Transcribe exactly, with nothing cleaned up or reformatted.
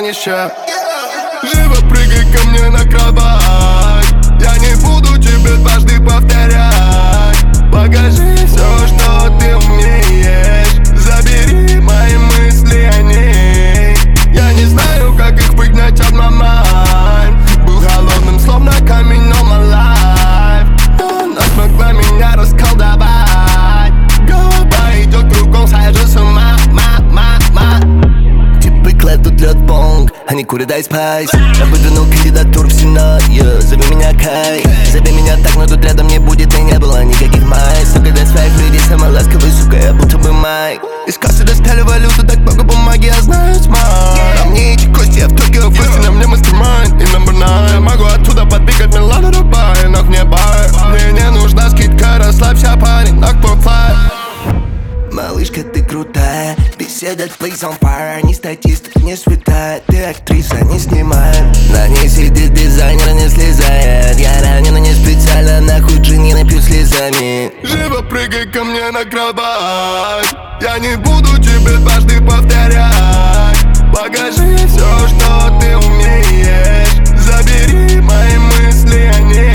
останешься. Живо прыгай ко мне на кровать, я не буду тебе дважды повторять. Покажи все, что ты умеешь, забери мои мысли о ней. Я не знаю, как их выгнать от my mind. Был холодным, словно камень all my life. Она смогла меня расколдовать. Голова идет кругом, схожу с ума, ма, ма, ма. Типы кладут лед в бонг, они курят айс спайс. Я выдвинул кандидатуру в сенат, yeah. Зови меня Кай, зови меня так, но тут рядом не будет и не было никаких майс. Но когда своих людей самый ласковый, сука, я будто бы Майк. Из кассы достали валюту, так много бумаги, я знаю смайк. А мне эти кости, я в Токио, в гости, на мне мастер-майнд и номер девять. Я могу оттуда подбегать, Милана, Дубай, но мне бай. Мне не нужна скидка, расслабься, парень, ног по флай. Малышка, ты крутая, беседа твои on fire. Не статист, не святая, ты актриса, не снимай. На ней сидит дизайнер, не слезает. Я ранен, но не специально, нахуй джин, не напью слезами. Живо прыгай ко мне на кровать, я не буду тебе дважды повторять. Покажи все, что ты умеешь, забери мои мысли о ней.